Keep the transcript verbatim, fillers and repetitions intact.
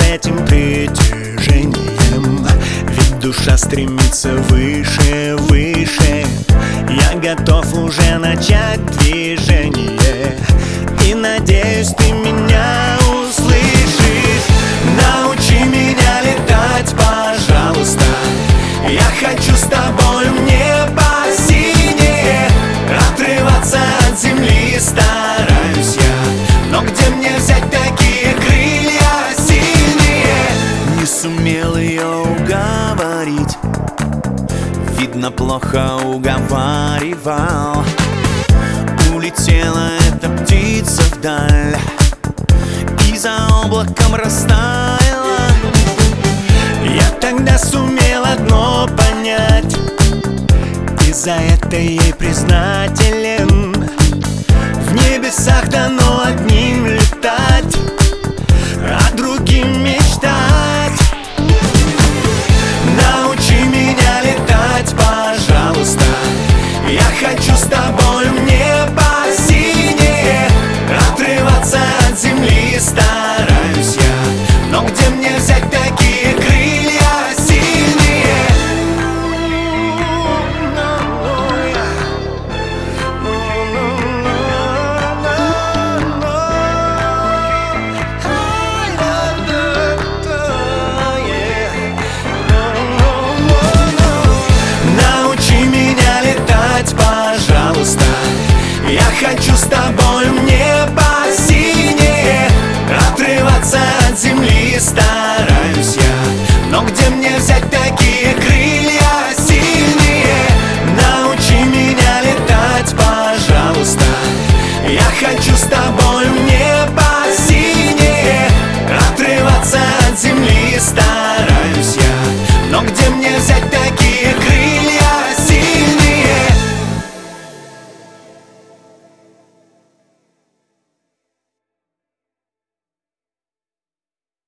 этим притяжением. Ведь душа стремится выше, выше. Я готов уже начать движение, и надеюсь, ты меня услышишь. Научи меня летать, пожалуйста. Я хочу с тобой в небо синее. Отрываться от земли стараюсь я, но где мне взять такие крылья сильные? Не сумел ее уговорить, видно, плохо уговаривал. Улетела эта птица вдаль и за облаком растаяла. Я тогда сумел одно понять, и за это ей признателен.